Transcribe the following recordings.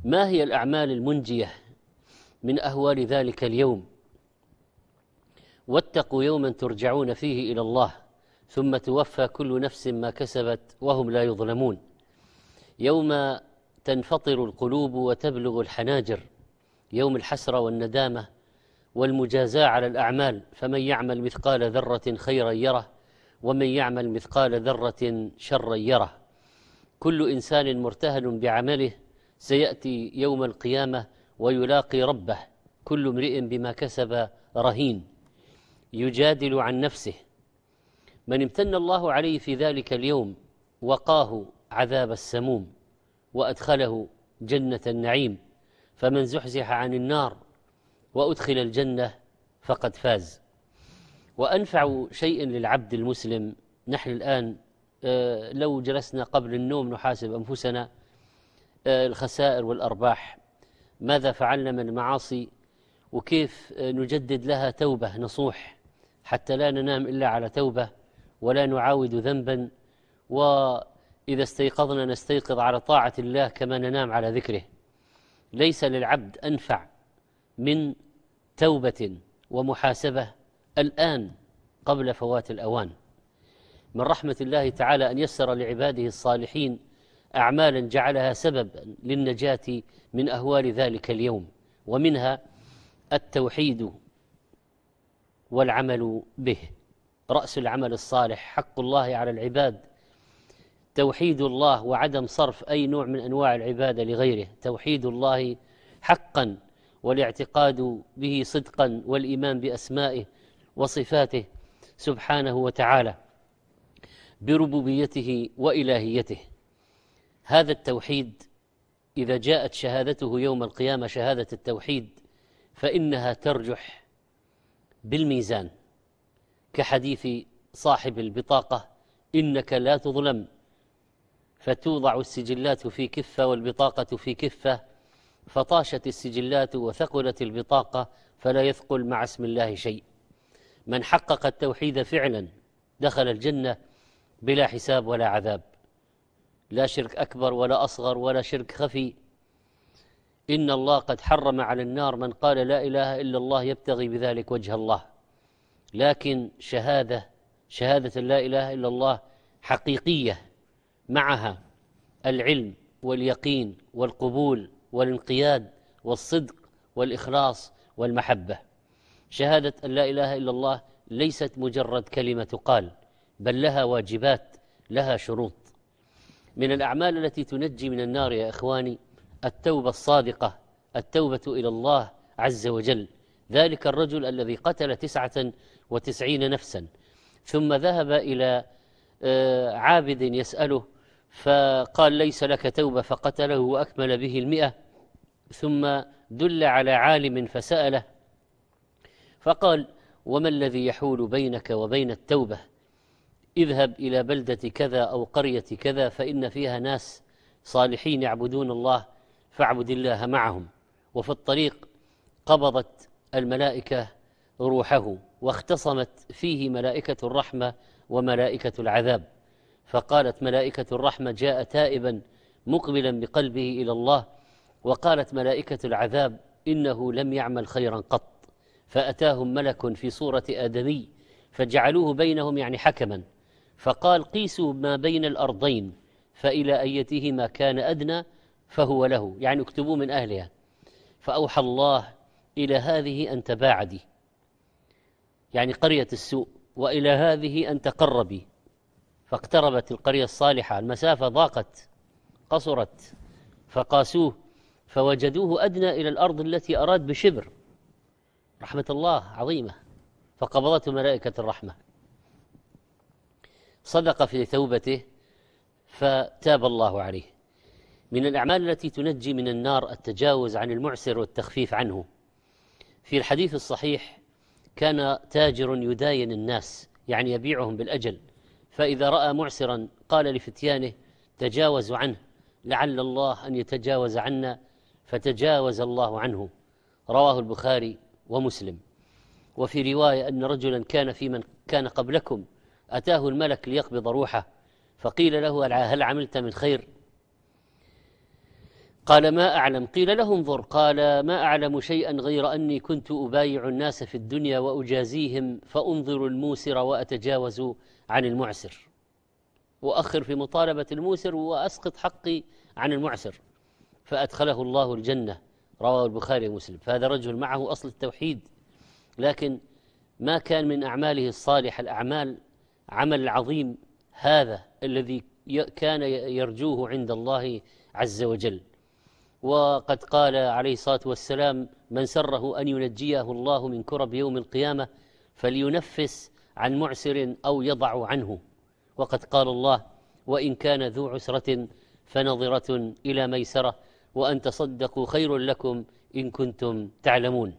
ما هي الأعمال المنجية من أهوال ذلك اليوم؟ واتقوا يوما ترجعون فيه إلى الله ثم توفى كل نفس ما كسبت وهم لا يظلمون. يوم تنفطر القلوب وتبلغ الحناجر، يوم الحسرة والندامة والمجازاة على الأعمال، فمن يعمل مثقال ذرة خيرا يره ومن يعمل مثقال ذرة شرا يره. كل إنسان مرتهن بعمله سيأتي يوم القيامة ويلاقي ربه، كل امرئ بما كسب رهين، يجادل عن نفسه. من امتن الله عليه في ذلك اليوم وقاه عذاب السموم وأدخله جنة النعيم، فمن زحزح عن النار وأدخل الجنة فقد فاز. وأنفع شيء للعبد المسلم، نحن الآن لو جلسنا قبل النوم نحاسب أنفسنا الخسائر والأرباح، ماذا فعلنا من المعاصي وكيف نجدد لها توبة نصوح حتى لا ننام إلا على توبة ولا نعاود ذنبا، وإذا استيقظنا نستيقظ على طاعة الله كما ننام على ذكره. ليس للعبد أنفع من توبة ومحاسبة الآن قبل فوات الأوان. من رحمة الله تعالى أن يسر لعباده الصالحين أعمالا جعلها سببا للنجاة من أهوال ذلك اليوم، ومنها التوحيد والعمل به. رأس العمل الصالح حق الله على العباد، توحيد الله وعدم صرف أي نوع من أنواع العبادة لغيره، توحيد الله حقا والاعتقاد به صدقا والإيمان بأسمائه وصفاته سبحانه وتعالى بربوبيته وإلهيته. هذا التوحيد إذا جاءت شهادته يوم القيامة شهادة التوحيد فإنها ترجح بالميزان، كحديث صاحب البطاقة: إنك لا تظلم، فتوضع السجلات في كفة والبطاقة في كفة، فطاشت السجلات وثقلت البطاقة فلا يثقل مع اسم الله شيء. من حقق التوحيد فعلا دخل الجنة بلا حساب ولا عذاب، لا شرك أكبر ولا أصغر ولا شرك خفي. إن الله قد حرم على النار من قال لا إله إلا الله يبتغي بذلك وجه الله. لكن شهادة لا إله إلا الله حقيقية، معها العلم واليقين والقبول والانقياد والصدق والإخلاص والمحبة. شهادة أن لا إله إلا الله ليست مجرد كلمة تقال، بل لها واجبات، لها شروط. من الأعمال التي تنجي من النار يا إخواني التوبة الصادقة، التوبة إلى الله عز وجل. ذلك الرجل الذي قتل 99 نفسا ثم ذهب إلى عابد يسأله فقال ليس لك توبة، فقتله وأكمل به 100، ثم دل على عالم فسأله فقال: وما الذي يحول بينك وبين التوبة؟ اذهب إلى بلدة كذا أو قرية كذا فإن فيها ناس صالحين يعبدون الله فاعبد الله معهم. وفي الطريق قبضت الملائكة روحه واختصمت فيه ملائكة الرحمة وملائكة العذاب، فقالت ملائكة الرحمة: جاء تائبا مقبلا بقلبه إلى الله، وقالت ملائكة العذاب: إنه لم يعمل خيرا قط. فأتاهم ملك في صورة آدمي فجعلوه بينهم يعني حكما، فقال: قيسوا ما بين الأرضين فإلى أيتهما كان أدنى فهو له، يعني اكتبوه من أهلها. فأوحى الله: إلى هذه أن تباعدي، يعني قرية السوء، وإلى هذه أن تقربي. فاقتربت القرية الصالحة، المسافة ضاقت قصرت، فقاسوه فوجدوه أدنى إلى الأرض التي أراد بشبر. رحمة الله عظيمة، فقبضته ملائكة الرحمة. صدق في توبته فتاب الله عليه. من الأعمال التي تنجي من النار التجاوز عن المعسر والتخفيف عنه. في الحديث الصحيح كان تاجر يداين الناس، يعني يبيعهم بالأجل، فإذا رأى معسرا قال لفتيانه: تجاوزوا عنه لعل الله أن يتجاوز عنا، فتجاوز الله عنه. رواه البخاري ومسلم. وفي رواية أن رجلا كان في من كان قبلكم أتاه الملك ليقبض روحه، فقيل له: هل عملت من خير؟ قال ما أعلم. قيل له انظر. قال ما أعلم شيئا غير أني كنت أبايع الناس في الدنيا وأجازيهم، فأنظر الموسر وأتجاوز عن المعسر، وأخر في مطالبة الموسر وأسقط حقي عن المعسر، فأدخله الله الجنة. رواه البخاري ومسلم. فهذا رجل معه أصل التوحيد، لكن ما كان من أعماله الصالحة الأعمال عمل العظيم هذا الذي كان يرجوه عند الله عز وجل. وقد قال عليه الصلاة والسلام من سره أن ينجيه الله من كرب يوم القيامة فلينفس عن معسر أو يضع عنه. وقد قال الله وإن كان ذو عسرة فنظرة إلى ميسرة وأن تصدقوا خير لكم إن كنتم تعلمون.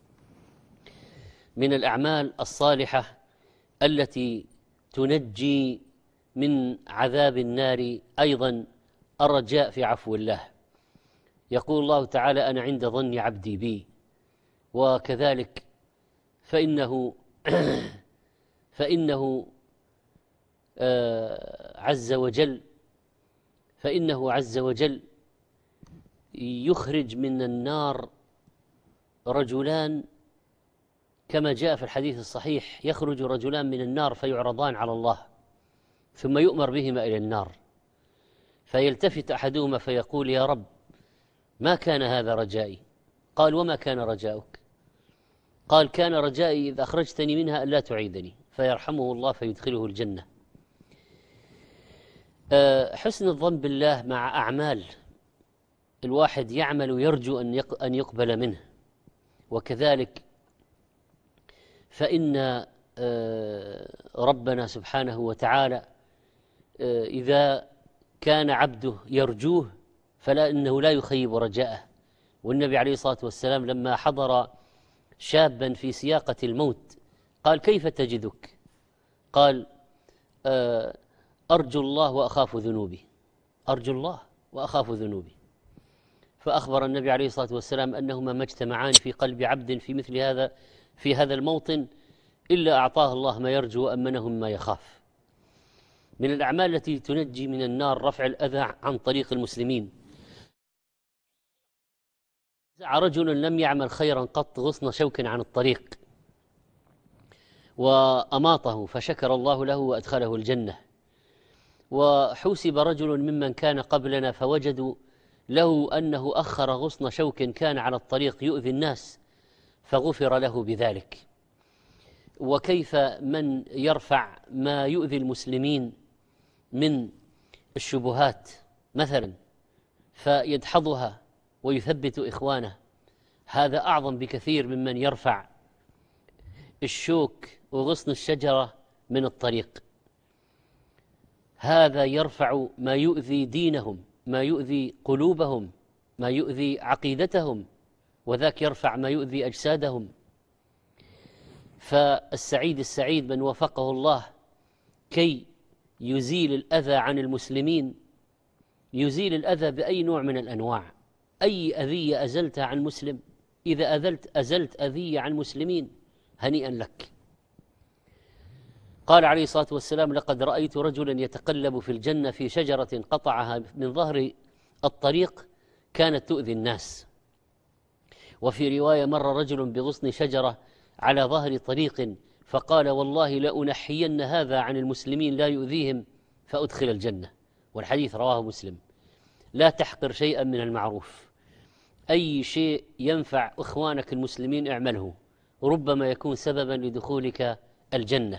من الأعمال الصالحة التي تنجي من عذاب النار أيضا الرجاء في عفو الله. يقول الله تعالى أنا عند ظن عبدي بي، وكذلك فإنه عز وجل يخرج من النار رجلان، كما جاء في الحديث الصحيح يخرج رجلان من النار فيعرضان على الله ثم يؤمر بهما إلى النار، فيلتفت أحدهما فيقول يا رب ما كان هذا رجائي؟ قال وما كان رجاؤك؟ قال كان رجائي إذا أخرجتني منها ألا تعيدني، فيرحمه الله فيدخله الجنة. حسن الظن بالله مع أعمال الواحد يعمل ويرجو أن يقبل منه. وكذلك فإن ربنا سبحانه وتعالى إذا كان عبده يرجوه فلا إنه لا يخيب رجاءه. والنبي عليه الصلاة والسلام لما حضر شابا في سياقة الموت قال كيف تجدك؟ قال أرجو الله وأخاف ذنوبي، أرجو الله وأخاف ذنوبي. فأخبر النبي عليه الصلاة والسلام أنهما ما اجتمعان في قلب عبد في مثل هذا في هذا الموطن إلا أعطاه الله ما يرجو وأمنه ما يخاف. من الأعمال التي تنجي من النار رفع الأذى عن طريق المسلمين. رجل لم يعمل خيرا قط غصن شوك عن الطريق وأماطه فشكر الله له وأدخله الجنة. وحوسب رجل ممن كان قبلنا فوجدوا له أنه أخر غصن شوك كان على الطريق يؤذي الناس فغفر له بذلك. وكيف من يرفع ما يؤذي المسلمين من الشبهات مثلا فيدحضها ويثبت إخوانه، هذا أعظم بكثير ممن يرفع الشوك وغصن الشجرة من الطريق. هذا يرفع ما يؤذي دينهم، ما يؤذي قلوبهم، ما يؤذي عقيدتهم، وذاك يرفع ما يؤذي أجسادهم. السعيد من وفقه الله كي يزيل الأذى عن المسلمين، يزيل الأذى بأي نوع من الأنواع. أي أذية أزلتها عن مسلم، إذا أزلت أذية عن مسلمين هنيئا لك. قال عليه الصلاة والسلام لقد رأيت رجلا يتقلب في الجنة في شجرة قطعها من ظهر الطريق كانت تؤذي الناس. وفي رواية مر رجل بغصن شجرة على ظهر طريق فقال والله لأنحين هذا عن المسلمين لا يؤذيهم فأدخل الجنة. والحديث رواه مسلم. لا تحقر شيئا من المعروف، أي شيء ينفع إخوانك المسلمين اعمله، ربما يكون سببا لدخولك الجنة.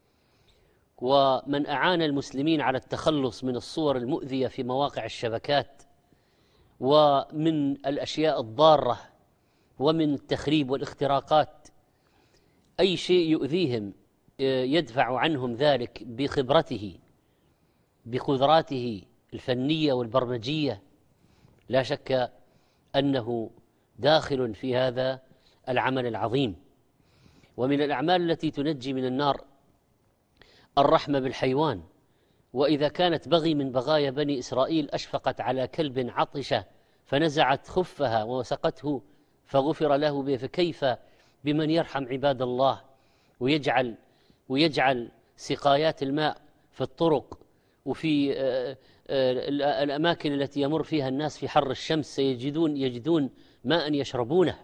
ومن أعان المسلمين على التخلص من الصور المؤذية في مواقع الشبكات ومن الأشياء الضارة ومن التخريب والاختراقات، أي شيء يؤذيهم يدفع عنهم ذلك بخبرته بقدراته الفنية والبرمجية، لا شك أنه داخل في هذا العمل العظيم. ومن الأعمال التي تنجي من النار الرحمة بالحيوان. وإذا كانت بغي من بغايا بني إسرائيل أشفقت على كلب عطش فنزعت خفها ووسقته فغفر له به، فكيف بمن يرحم عباد الله ويجعل سقايات الماء في الطرق وفي الأماكن التي يمر فيها الناس في حر الشمس سيجدون ماء يشربونه،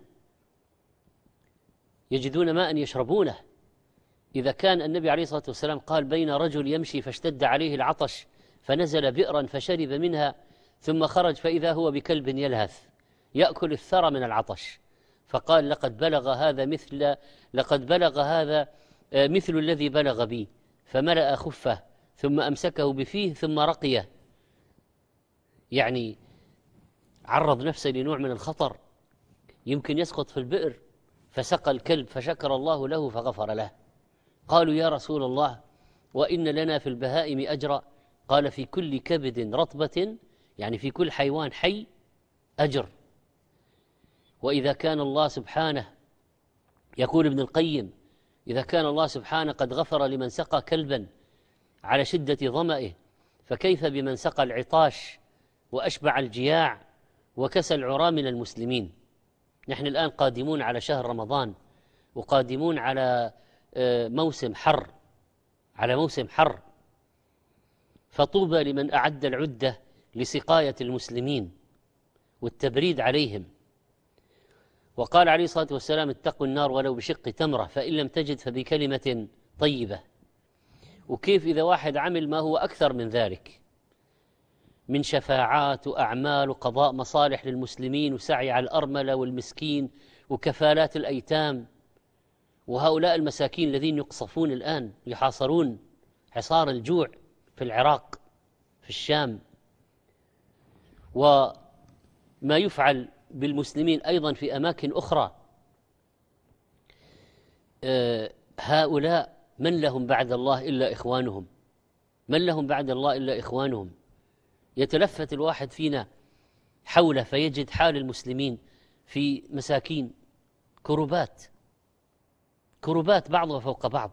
يجدون ماء يشربونه. إذا كان النبي عليه الصلاة والسلام قال بين رجل يمشي فاشتد عليه العطش فنزل بئرا فشرب منها ثم خرج فإذا هو بكلب يلهث يأكل الثرى من العطش، فقال لقد بلغ هذا مثل الذي بلغ بي، فملأ خفه ثم أمسكه بفيه ثم رقيه، يعني عرض نفسه لنوع من الخطر، يمكن يسقط في البئر، فسقى الكلب فشكر الله له فغفر له. قالوا يا رسول الله وإن لنا في البهائم أجرا؟ قال في كل كبد رطبة، يعني في كل حيوان حي أجر. وإذا كان الله سبحانه، يقول ابن القيم، إذا كان الله سبحانه قد غفر لمن سقى كلبا على شدة ظمئه، فكيف بمن سقى العطاش وأشبع الجياع وكسى العرى من المسلمين؟ نحن الآن قادمون على شهر رمضان، وقادمون على موسم حر، فطوبى لمن أعد العدة لسقاية المسلمين والتبريد عليهم. وقال عليه الصلاة والسلام اتقوا النار ولو بشق تمرة، فإن لم تجد فبكلمة طيبة. وكيف إذا واحد عمل ما هو أكثر من ذلك من شفاعات وأعمال وقضاء مصالح للمسلمين وسعي على الأرملة والمسكين وكفالات الأيتام، وهؤلاء المساكين الذين يقصفون الآن يحاصرون حصار الجوع في العراق، في الشام، وما يفعل بالمسلمين أيضا في أماكن أخرى. هؤلاء من لهم بعد الله إلا إخوانهم، من لهم بعد الله إلا إخوانهم. يتلفت الواحد فينا حوله فيجد حال المسلمين في مساكين، كربات بعضها فوق بعض،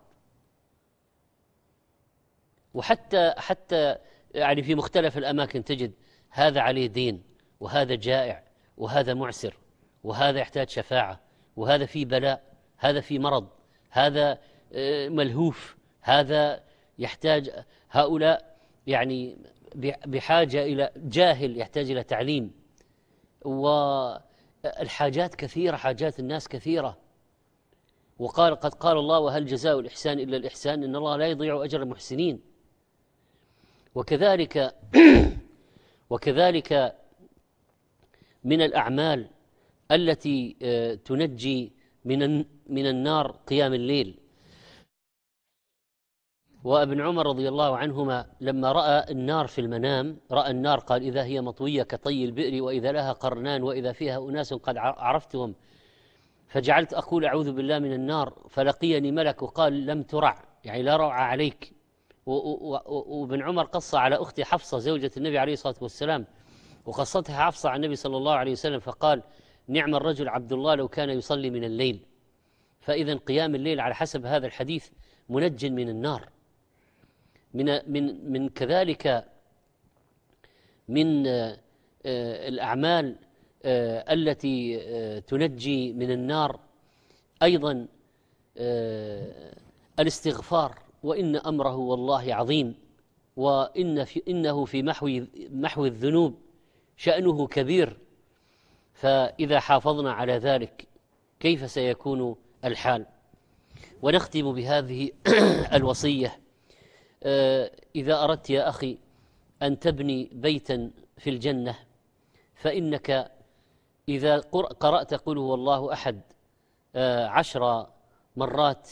وحتى يعني في مختلف الأماكن تجد هذا عليه دين، وهذا جائع، وهذا معسر، وهذا يحتاج شفاعة، وهذا في بلاء، هذا في مرض، هذا ملهوف، هذا يحتاج، هؤلاء يعني بحاجة إلى جاهل يحتاج إلى تعليم، والحاجات كثيرة، حاجات الناس كثيرة. قد قال الله وهل جزاء الإحسان إلا الإحسان، إن الله لا يضيع أجر المحسنين. وكذلك من الأعمال التي تنجي من النار قيام الليل. وابن عمر رضي الله عنهما لما رأى النار في المنام، رأى النار قال إذا هي مطوية كطي البئر وإذا لها قرنان وإذا فيها أناس قد عرفتهم، فجعلت أقول أعوذ بالله من النار، فلقيني ملك وقال لم ترع، يعني لا روع عليك. وابن عمر قص على أختي حفصة زوجة النبي عليه الصلاة والسلام، وقصتها حفصة عن النبي صلى الله عليه وسلم، فقال نعم الرجل عبد الله لو كان يصلي من الليل. فإذا قيام الليل على حسب هذا الحديث منج من النار. من كذلك من الأعمال التي تنجي من النار أيضا الاستغفار، وإن أمره والله عظيم، إنه في محو الذنوب شأنه كبير. فإذا حافظنا على ذلك كيف سيكون الحال؟ ونختم بهذه الوصية: إذا أردت يا أخي أن تبني بيتا في الجنة، فإنك إذا قرأت قل هو الله أحد 10 مرات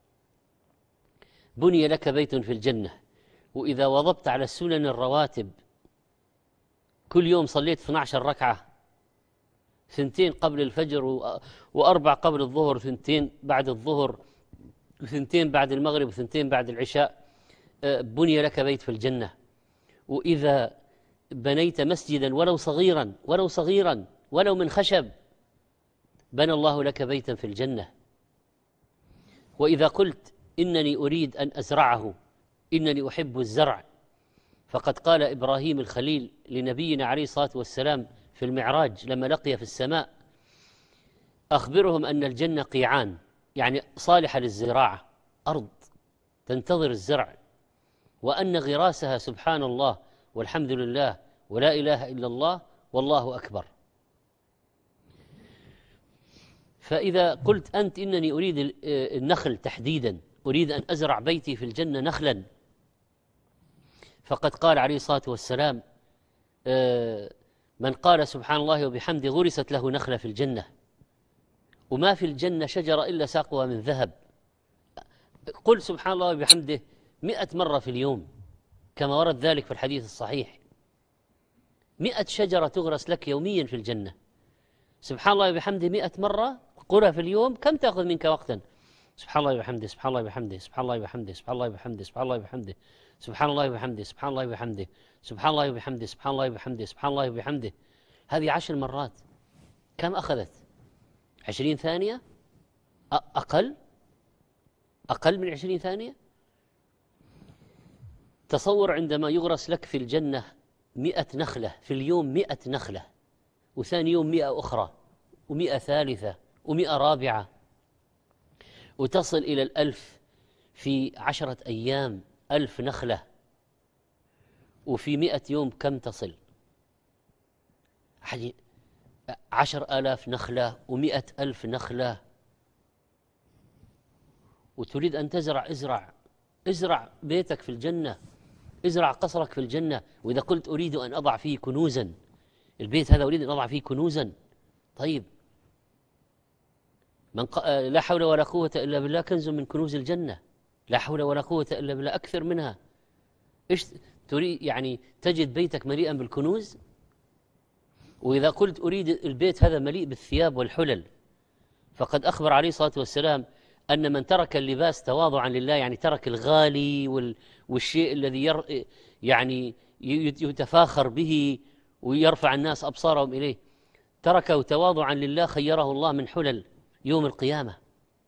بني لك بيت في الجنة. وإذا وظبت على السنن الرواتب، كل يوم صليت 12 ركعة، 2 قبل الفجر و4 قبل الظهر، 2 بعد الظهر، 2 بعد المغرب، 2 بعد العشاء، بني لك بيت في الجنة. وإذا بنيت مسجدا ولو صغيرا ولو من خشب، بنى الله لك بيتا في الجنة. وإذا قلت إنني أريد أن أزرعه، إنني أحب الزرع، فقد قال إبراهيم الخليل لنبينا عليه الصلاة والسلام في المعراج لما لقي في السماء: أخبرهم أن الجنة قيعان، يعني صالحة للزراعة، أرض تنتظر الزرع، وأن غراسها سبحان الله والحمد لله ولا إله إلا الله والله أكبر. فإذا قلت أنت إنني أريد النخل تحديدا، أريد أن أزرع بيتي في الجنة نخلا، فقد قال عليه الصلاة والسلام: من قال سبحان الله وبحمده غرست له نخلة في الجنة، وما في الجنة شجرة إلا ساقها من ذهب. قل سبحان الله وبحمده 100 مرة في اليوم كما ورد ذلك في الحديث الصحيح. 100 شجرة تغرس لك يوميا في الجنة. سبحان الله وبحمده 100 مرة قلها في اليوم، كم تأخذ منك وقتا؟ سبحان الله وبحمده، سبحان الله وبحمده، سبحان الله وبحمده، سبحان الله وبحمده، سبحان الله وبحمده، سبحان الله وبحمده، سبحان الله وبحمده، سبحان الله وبحمده، سبحان الله وبحمده، سبحان الله وبحمده. هذه 10 مرات. كم أخذت؟ 20 ثانية؟ أقل من 20 ثانية. تصور عندما يغرس لك في الجنة 100 نخلة في اليوم، 100 نخلة، وثاني يوم 100 أخرى، و100 ثالثة، و100 رابعة، وتصل إلى 1000 في 10 أيام. 1000 نخلة، وفي 100 يوم كم تصل؟ 10,000 نخلة و100,000 نخلة. وتريد أن تزرع، ازرع بيتك في الجنة، ازرع قصرك في الجنة. وإذا قلت أريد أن أضع فيه كنوزا، البيت هذا أريد أن أضع فيه كنوزا، طيب لا حول ولا قوة إلا بالله كنز من كنوز الجنة، لا حول ولا قوة إلا بالله أكثر منها. إيش تريد؟ يعني تجد بيتك مليئا بالكنوز. وإذا قلت أريد البيت هذا مليء بالثياب والحلل، فقد أخبر عليه الصلاة والسلام أن من ترك اللباس تواضعا لله، يعني ترك الغالي والشيء الذي يعني يتفاخر به ويرفع الناس أبصارهم إليه، تركه تواضعا لله، خيره الله من حلل يوم القيامة.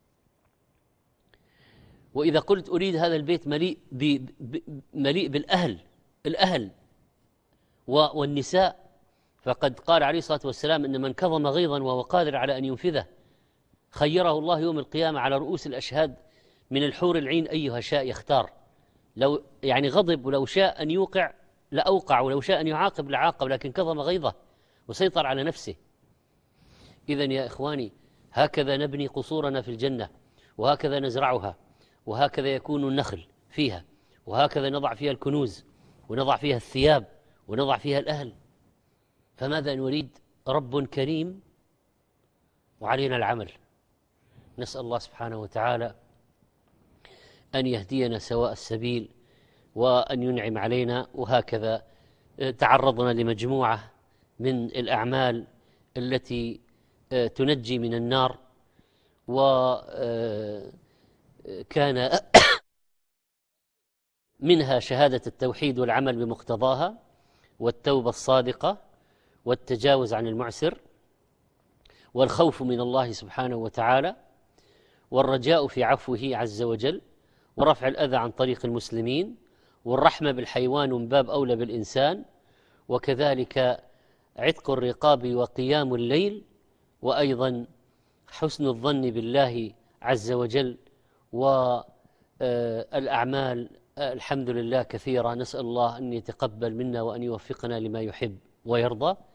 وإذا قلت أريد هذا البيت مليء الأهل والنساء، فقد قال عليه الصلاة والسلام إن من كظم غيظا وهو قادر على أن ينفذه خيره الله يوم القيامة على رؤوس الأشهاد من الحور العين أيها شاء يختار. لو يعني غضب، ولو شاء أن يوقع لأوقع، ولو شاء أن يعاقب لعاقب، لكن كظم غيظه وسيطر على نفسه. إذن يا إخواني، هكذا نبني قصورنا في الجنة، وهكذا نزرعها، وهكذا يكون النخل فيها، وهكذا نضع فيها الكنوز، ونضع فيها الثياب، ونضع فيها الأهل. فماذا نريد؟ رب كريم وعلينا العمل. نسأل الله سبحانه وتعالى أن يهدينا سواء السبيل وأن ينعم علينا. وهكذا تعرضنا لمجموعة من الأعمال التي تنجي من النار، وكان منها شهادة التوحيد والعمل بمقتضاها، والتوبة الصادقة، والتجاوز عن المعسر، والخوف من الله سبحانه وتعالى، والرجاء في عفوه عز وجل، ورفع الأذى عن طريق المسلمين، والرحمة بالحيوان من باب أولى بالإنسان، وكذلك عتق الرقاب وقيام الليل، وأيضا حسن الظن بالله عز وجل. والأعمال الحمد لله كثيرة، نسأل الله أن يتقبل منا وأن يوفقنا لما يحب ويرضى.